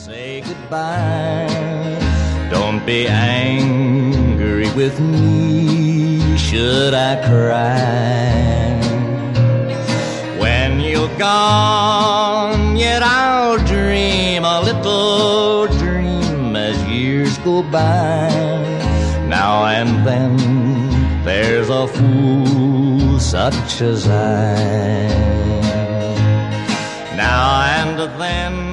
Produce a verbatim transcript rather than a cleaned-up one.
say goodbye. Don't be angry with me should I cry. When you're gone, yet I'll dream a little dream as years go by. Now and then there's a fool such as I. Now and then